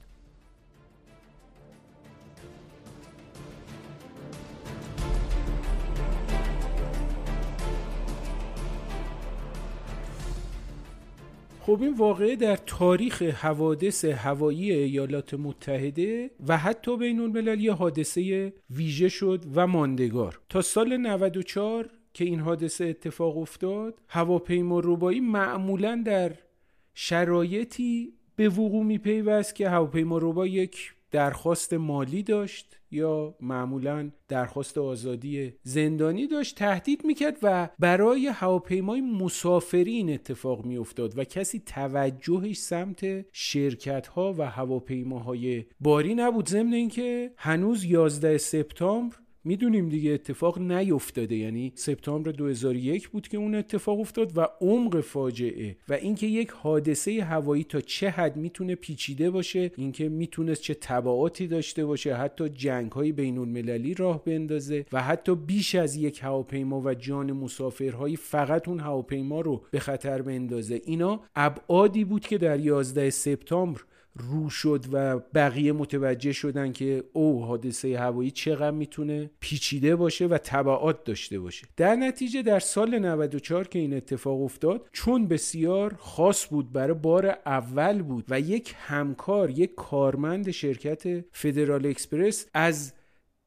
خب این واقعه در تاریخ حوادث هوایی ایالات متحده و حتی بین الملل یه حادثه ویژه شد و ماندگار. تا سال نود و چهار که این حادثه اتفاق افتاد، هواپیما ربایی معمولاً در شرایطی به وقوع می‌پیوست که هواپیما ربا یک درخواست مالی داشت یا معمولاً درخواست آزادی زندانی داشت، تهدید میکرد و برای هواپیمای مسافرین اتفاق میافتاد و کسی توجهش سمت شرکت‌ها و هواپیماهای باری نبود. ضمن اینکه هنوز یازده سپتامبر میدونیم دیگه اتفاق نیفتاده، یعنی سپتامبر دو هزار و یک بود که اون اتفاق افتاد و عمق فاجعه و اینکه یک حادثه هوایی تا چه حد میتونه پیچیده باشه، اینکه میتونه چه تبعاتی داشته باشه، حتی جنگ‌های بین‌المللی راه بندازه و حتی بیش از یک هواپیما و جان مسافرهای فقط اون هواپیما رو به خطر بندازه. اینا ابعادی بود که در یازده سپتامبر رو شد و بقیه متوجه شدن که او حادثه هوایی چقدر میتونه پیچیده باشه و تبعات داشته باشه. در نتیجه در سال نود و چهار که این اتفاق افتاد، چون بسیار خاص بود، برای بار اول بود و یک همکار، یک کارمند شرکت فدرال اکسپرس از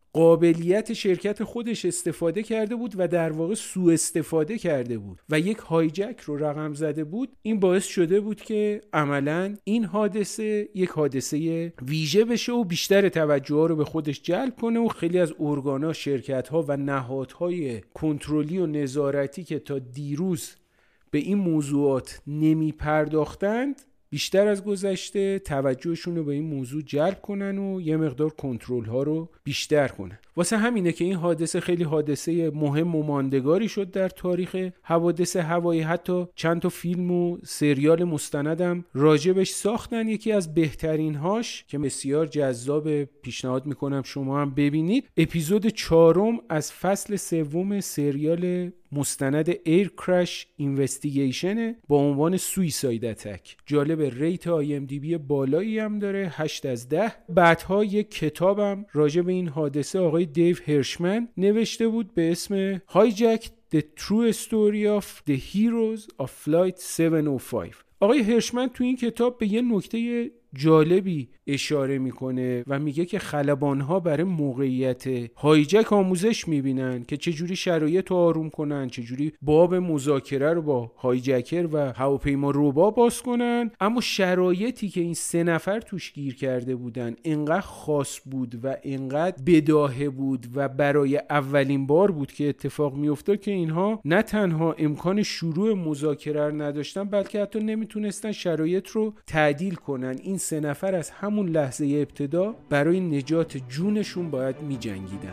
قابلیت شرکت خودش استفاده کرده بود و در واقع سوء استفاده کرده بود و یک هایجک رو رقم زده بود. این باعث شده بود که عملاً این حادثه یک حادثه ویژه بشه و بیشتر توجه ها رو به خودش جلب کنه و خیلی از ارگان‌ها، شرکت‌ها و نهادهای کنترلی و نظارتی که تا دیروز به این موضوعات نمی پرداختند بیشتر از گذشته توجهشون رو به این موضوع جلب کنن و یه مقدار کنترل ها رو بیشتر کنن. واسه همینه که این حادثه خیلی حادثه مهم و ماندگاری شد در تاریخ حوادث هوایی. حتی چند تا فیلم و سریال مستندم راجبش ساختن. یکی از بهترین هاش که بسیار جذاب، پیشنهاد میکنم شما هم ببینید، اپیزود چهارم از فصل سوم سریال مستند ایر کرش اینوستیگیشن با عنوان سویساید اتک. جالب، ریت آی ام دی بی بالایی هم داره، هشت از ده. بعدها یک کتابم راجع به این حادثه آقای دیو هرشمن نوشته بود به اسم Hijacked: The True Story of the Heroes of Flight هفت صد و پنج. آقای هرشمن تو این کتاب به یه نکته جالبی اشاره میکنه و میگه که خلبانها برای موقعیت هایجک آموزش میبینن که چجوری شرایط رو آروم کنن، چجوری باب مذاکره رو با هایجکر و هواپیما روبا باز کنن. اما شرایطی که این سه نفر توش گیر کرده بودن انقدر خاص بود و انقدر بداهه بود و برای اولین بار بود که اتفاق میافتاد که اینها نه تنها امکان شروع مذاکره رو نداشتن بلکه حتی نمیتونستن شرایط رو تعدیل کنن. این سه نفر از همون لحظه ابتدا برای نجات جونشون باید می جنگیدن.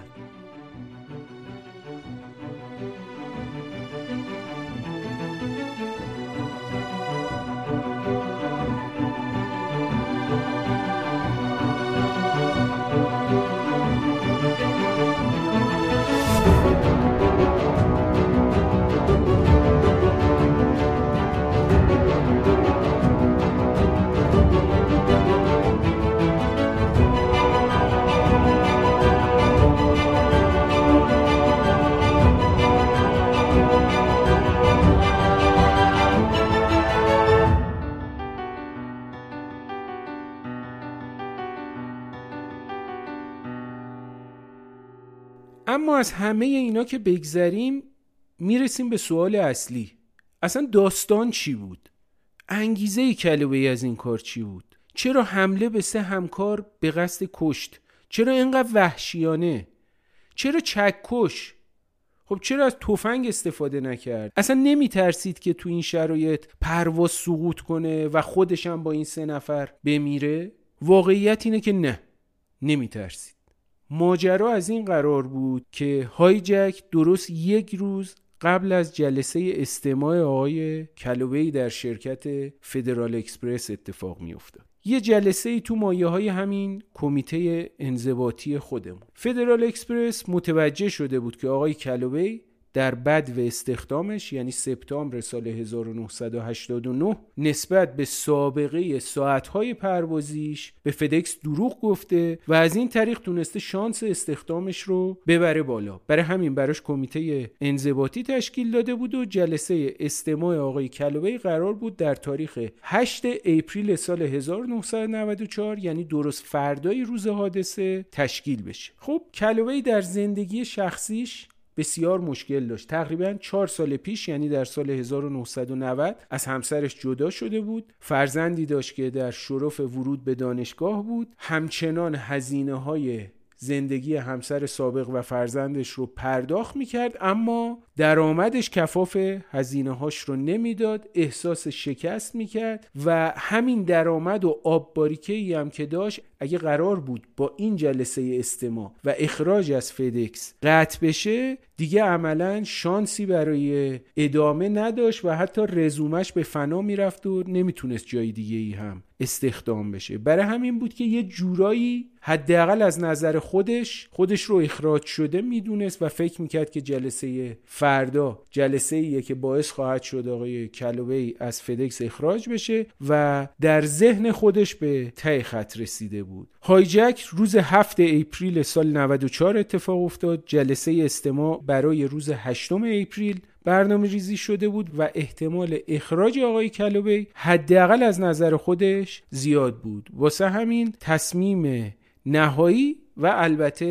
اما از همه اینا که بگذریم میرسیم به سوال اصلی. اصلا داستان چی بود؟ انگیزه کلوی از این کار چی بود؟ چرا حمله به سه همکار به قصد کشت؟ چرا اینقدر وحشیانه؟ چرا چکش؟ خب چرا از تفنگ استفاده نکرد؟ اصلا نمی ترسید که تو این شرایط پرواز سقوط کنه و خودش هم با این سه نفر بمیره؟ واقعیت اینه که نه، نمی ترسید. ماجرا از این قرار بود که هایجک درست یک روز قبل از جلسه استماع آقای کلوی در شرکت فدرال اکسپرس اتفاق می افتاد. یه جلسه ای تو مایه های همین کمیته انضباطی خودمون. فدرال اکسپرس متوجه شده بود که آقای کلوی در بدو استخدامش یعنی سپتامبر سال هزار و نهصد و هشتاد و نه نسبت به سابقه ساعتهای پروازیش به فدکس دروغ گفته و از این طریق تونسته شانس استخدامش رو ببره بالا. برای همین براش کمیته انضباطی تشکیل داده بود و جلسه استماع آقای کلوی قرار بود در تاریخ هشتم اپریل سال هزار و نهصد و نود و چهار یعنی درست فردای روز حادثه تشکیل بشه. خب کلوی در زندگی شخصیش بسیار مشکل داشت. تقریباً چهار سال پیش یعنی در سال هزار و نهصد و نود از همسرش جدا شده بود. فرزندی داشت که در شرف ورود به دانشگاه بود. همچنان هزینه‌های زندگی همسر سابق و فرزندش رو پرداخت میکرد اما درآمدش کفاف هزینه‌هاش رو نمیداد. احساس شکست میکرد و همین درآمد و آب باریکه‌ای هم که داشت اگه قرار بود با این جلسه استماع و اخراج از فدکس قطع بشه دیگه عملاً شانسی برای ادامه نداشت و حتی رزومش به فنا میرفت و نمیتونست جای دیگه ای هم استخدام بشه. برای همین بود که یه جورایی حداقل از نظر خودش خودش رو اخراج شده میدونست و فکر میکرد که جلسه فردا جلسه ایه که باعث خواهد شد آقای کلوی از فدکس اخراج بشه و در ذهن خودش به ته خط رسیده بود. هایجک روز هفتم اپریل سال نود و چهار اتفاق افتاد. جلسه استماع برای روز هشتم اپریل برنامه ریزی شده بود و احتمال اخراج آقای کلوی حداقل از نظر خودش زیاد بود. واسه همین تصمیم نهایی و البته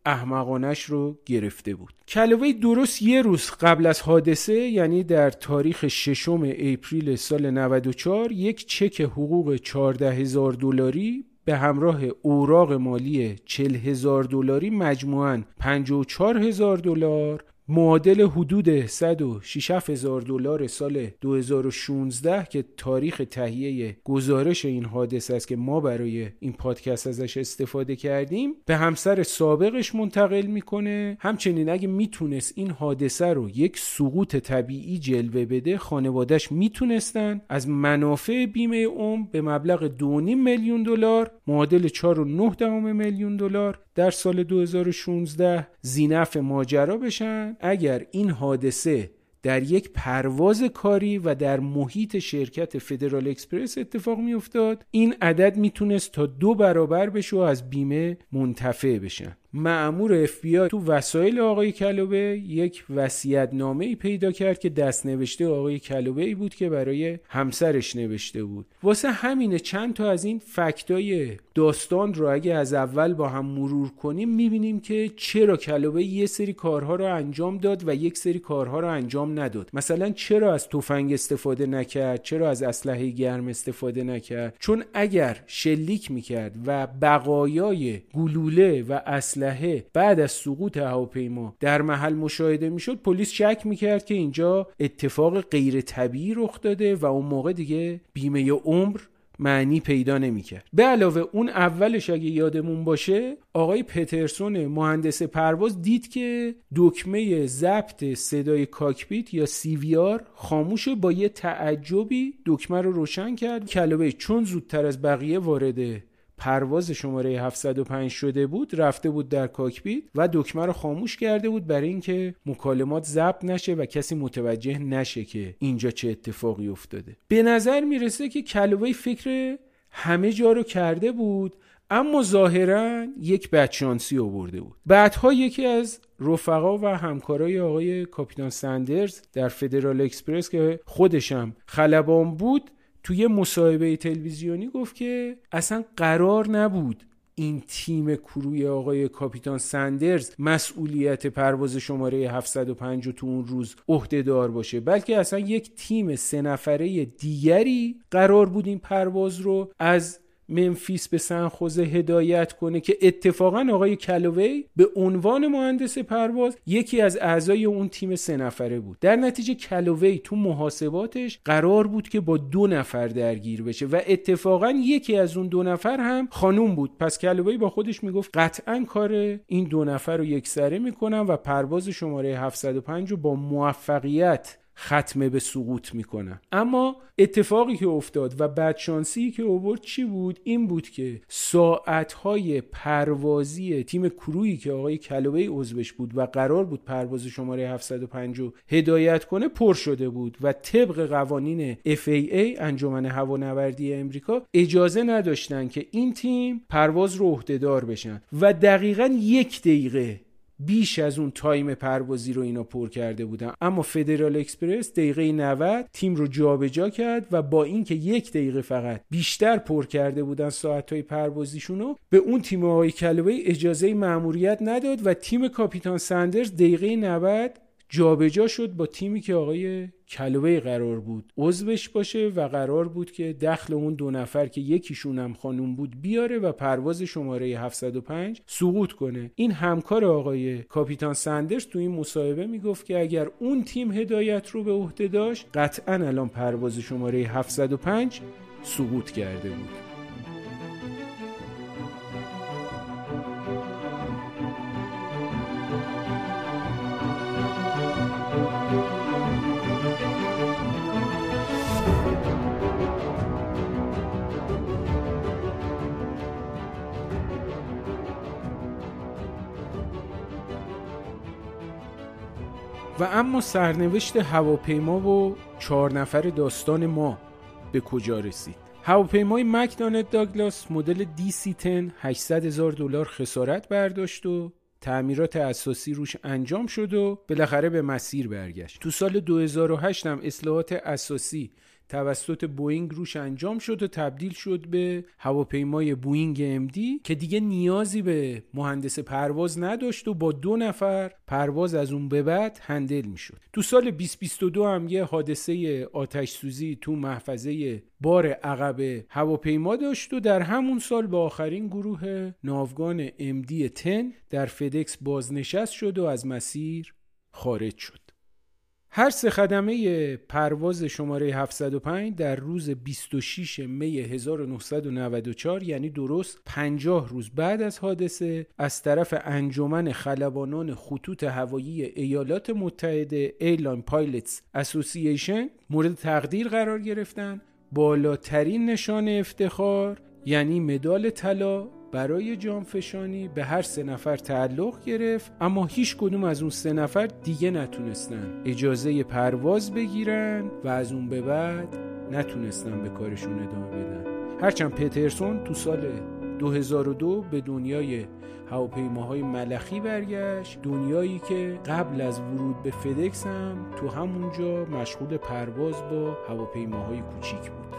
احمقانش رو گرفته بود. کلوی درست یه روز قبل از حادثه، یعنی در تاریخ ششم اپریل سال نود و چهار، یک چک حقوق چهارده هزار دلاری به همراه اوراق مالی چهل هزار دلاری، مجموعاً پنجاه و چهار هزار دلار، معادل حدود صد و شصت هزار دلار سال دو هزار و شانزده که تاریخ تهیه گزارش این حادثه است که ما برای این پادکست ازش استفاده کردیم، به همسر سابقش منتقل میکنه. همچنین اگه میتونست این حادثه رو یک سقوط طبیعی جلوه بده، خانواده‌اش میتونستن از منافع بیمه عمر به مبلغ دو و نیم میلیون دلار، معادل چهار و نه دهم میلیون دلار در سال دو هزار و شانزده ذی‌نفع ماجرا بشن اگر این حادثه در یک پرواز کاری و در محیط شرکت فدرال اکسپرس اتفاق می افتاد. این عدد میتونست تا دو برابر بشه و از بیمه منتفع بشن. مأمور اف بی آی تو وسایل آقای کلوبی یک وصیت‌نامه‌ای پیدا کرد که دست نوشته آقای کلوبی بود که برای همسرش نوشته بود. واسه همینه چند تا از این فکتای داستان رو اگه از اول با هم مرور کنیم میبینیم که چرا کلوبی یه سری کارها رو انجام داد و یک سری کارها رو انجام نداد. مثلا چرا از تفنگ استفاده نکرد، چرا از اسلحه گرم استفاده نکرد؟ چون اگر شلیک میکرد و بقایای گلوله و اسلحه بعد از سقوط هواپیما در محل مشاهده میشد، پلیس شک میکرد که اینجا اتفاق غیر طبیعی رخ داده و اون موقع دیگه بیمه عمر معنی پیدا نمیکرد. به علاوه اون اولش اگه یادمون باشه، آقای پترسون مهندس پرواز دید که دکمه ضبط صدای کاکپیت یا سی وی آر خاموشه. با یه تعجبی دکمه رو روشن کرد. کلوبی چون زودتر از بقیه وارد پرواز شماره هفتصد و پنج شده بود، رفته بود در کاکپیت و دکمه رو خاموش کرده بود برای اینکه مکالمات ضبط نشه و کسی متوجه نشه که اینجا چه اتفاقی افتاده. به نظر میرسه که کلوی فکر همه جا رو کرده بود، اما ظاهراً یک بدشانسی آورده بود. بعدها یکی از رفقا و همکارای آقای کاپیتان سندرز در فدرال اکسپرس که خودشم خلبان بود، توی مصاحبه تلویزیونی گفت که اصلا قرار نبود این تیم کروی آقای کاپیتان سندرز مسئولیت پرواز شماره هفتصد و پنج رو تو اون روز عهده‌دار باشه، بلکه اصلا یک تیم سه نفره دیگری قرار بود این پرواز رو از منفیس به سنخوزه هدایت کنه که اتفاقا آقای کلوی به عنوان مهندس پرواز یکی از اعضای اون تیم سه نفره بود. در نتیجه کلوی تو محاسباتش قرار بود که با دو نفر درگیر بشه و اتفاقا یکی از اون دو نفر هم خانوم بود. پس کلوی با خودش میگفت قطعا کار این دو نفر رو یکسره میکنم و پرواز شماره هفتصد و پنج رو با موفقیت ختمه به سقوط میکنن. اما اتفاقی که افتاد و بدشانسی که آورد چی بود؟ این بود که ساعتهای پروازی تیم کرویی که آقای کلوی عضوش بود و قرار بود پرواز شماره هفتصد و پنج رو هدایت کنه پر شده بود و طبق قوانین اف ای ای انجمن هوانوردی امریکا اجازه نداشتن که این تیم پرواز رو عهده‌دار بشن و دقیقاً یک دقیقه بیش از اون تایم پروازی رو اینا پر کرده بودن. اما فدرال اکسپرس دقیقه نود تیم رو جابجا کرد و با اینکه یک دقیقه فقط بیشتر پر کرده بودن ساعت‌های پروازیشونو، به اون تیم آقای کلوی اجازه مأموریت نداد و تیم کاپیتان سندرز دقیقه نود جابجا شد با تیمی که آقای کلوی قرار بود عضوش باشه و قرار بود که دخل اون دو نفر که یکیشون هم خانوم بود بیاره و پرواز شماره هفتصد و پنج سقوط کنه. این همکار آقای کاپیتان سندرز تو این مصاحبه میگفت که اگر اون تیم هدایت رو به عهده داشت قطعاً الان پرواز شماره هفتصد و پنج سقوط کرده بود. و اما سرنوشت هواپیما و چهار نفر داستان ما به کجا رسید؟ هواپیمای مکدانلد داگلاس مدل دی سی ده هشتصد هزار دلار خسارت برداشت و تعمیرات اساسی روش انجام شد و بالاخره به مسیر برگشت. تو سال دو هزار و هشت هم اصلاحات اساسی توسط بوئینگ روش انجام شد و تبدیل شد به هواپیمای بوئینگ ام دی که دیگه نیازی به مهندس پرواز نداشت و با دو نفر پرواز از اون به بعد هندل میشد. تو سال بیست بیست و دو هم یه حادثه آتش سوزی تو محفظه بار عقب هواپیما داشت و در همون سال با آخرین گروه ناوگان ام دی ده در فدکس بازنشست شد و از مسیر خارج شد. هر سه خدمه پرواز شماره هفتصد و پنج در روز بیست و شش می هزار و نهصد و نود و چهار یعنی درست پنجاه روز بعد از حادثه از طرف انجمن خلبانان خطوط هوایی ایالات متحده ایرلاین پایلتس اسوسییشن مورد تقدیر قرار گرفتن. بالاترین نشان افتخار یعنی مدال طلا برای جانفشانی به هر سه نفر تعلق گرفت، اما هیچ کدوم از اون سه نفر دیگه نتونستن اجازه پرواز بگیرن و از اون به بعد نتونستن به کارشون ادامه بدن. هرچند پترسون تو سال دو هزار و دو به دنیای هواپیماهای ملخی برگشت، دنیایی که قبل از ورود به فدکس هم تو همونجا مشغول پرواز با هواپیماهای کوچیک بود.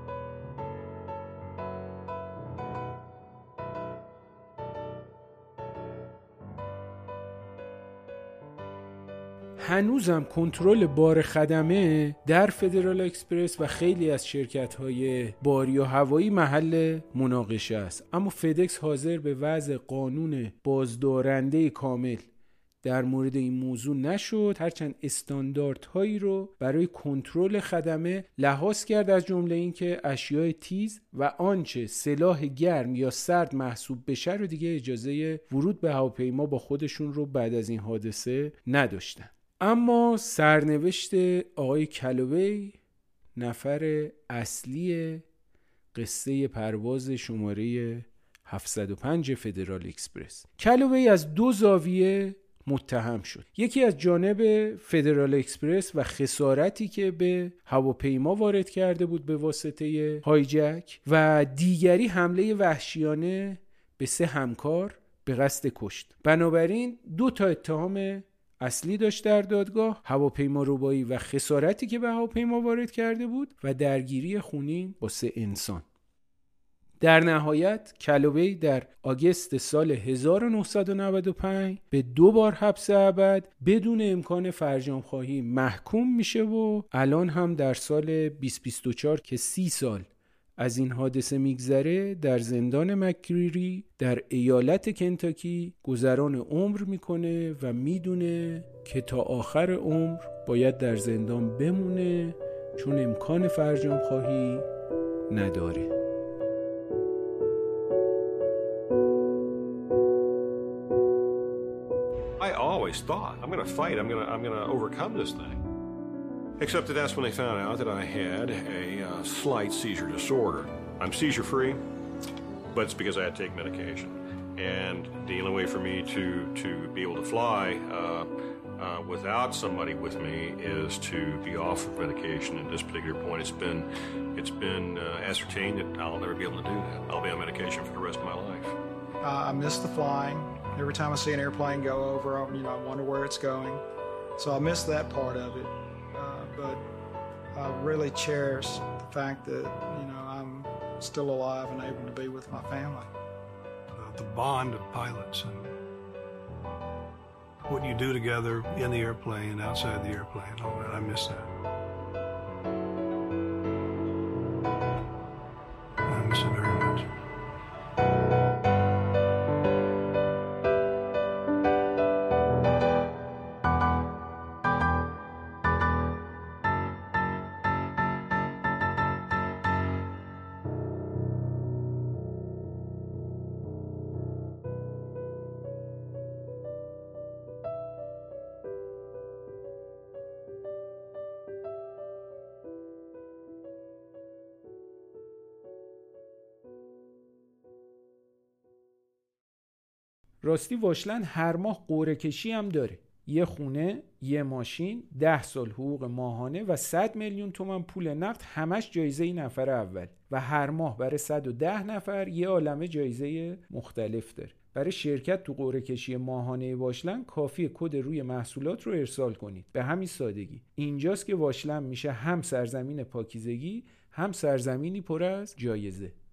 هنوزم کنترل بار خدمه در فدرال اکسپرس و خیلی از شرکت‌های باری و هوایی محل مناقشه است، اما فدکس حاضر به وضع قانون بازدارنده کامل در مورد این موضوع نشد، هرچند استانداردهایی رو برای کنترل خدمه لحاظ کرد، از جمله این که اشیاء تیز و آنچه سلاح گرم یا سرد محسوب بشه رو دیگه اجازه ورود به هواپیما با خودشون رو بعد از این حادثه نداشتن. اما سرنوشت آقای کلووی نفر اصلی قصه پرواز شماره هفتصد و پنج فدرال اکسپرس. کلووی از دو زاویه متهم شد. یکی از جانب فدرال اکسپرس و خسارتی که به هواپیما وارد کرده بود به واسطه هایجک، و دیگری حمله وحشیانه به سه همکار به قصد کشت. بنابراین دو تا اتهام اصلی داشت در دادگاه: هواپیما ربایی و خسارتی که به هواپیما وارد کرده بود و درگیری خونین با سه انسان. در نهایت کلووی در آگوست سال هزار و نهصد و نود و پنج به دو بار حبس ابد بدون امکان فرجام‌خواهی محکوم میشه و الان هم در سال بیست بیست و چهار که سی سال از این حادثه میگذره در زندان مک‌گریری در ایالت کنتاکی گذران عمر میکنه و میدونه که تا آخر عمر باید در زندان بمونه چون امکان فرجام‌خواهی نداره.
I always thought I'm going to fight. I'm going to I'm going to overcome this thing. Except that that's when they found out that I had a uh, slight seizure disorder. I'm seizure free, but it's because I had to take medication. And the only way for me to to be able to fly uh, uh, without somebody with me is to be off of medication. At this particular point, it's been it's been uh, ascertained that I'll never be able to do that. I'll be on medication for the rest of my life.
Uh, I miss the flying. Every time I see an airplane go over, you know, I wonder where it's going. So I miss that part of it. Uh, but I really cherish the fact that, you know, I'm still alive and able to be with my family.
Uh, the bond of pilots and what you do together in the airplane and outside the airplane, all that, I miss that. I miss it very much.
راستی واشلند هر ماه قرعه کشی هم داره. یه خونه، یه ماشین، ده سال حقوق ماهانه و صد میلیون تومان پول نقد، همش جایزه نفر اول، و هر ماه برای صد و ده نفر یه عالمه جایزه مختلف داره. برای شرکت تو قرعه کشی ماهانه واشلن کافیه کد روی محصولات رو ارسال کنید. به همین سادگی. اینجاست که واشلن میشه هم سرزمین پاکیزگی هم سرزمینی پر از جایزه.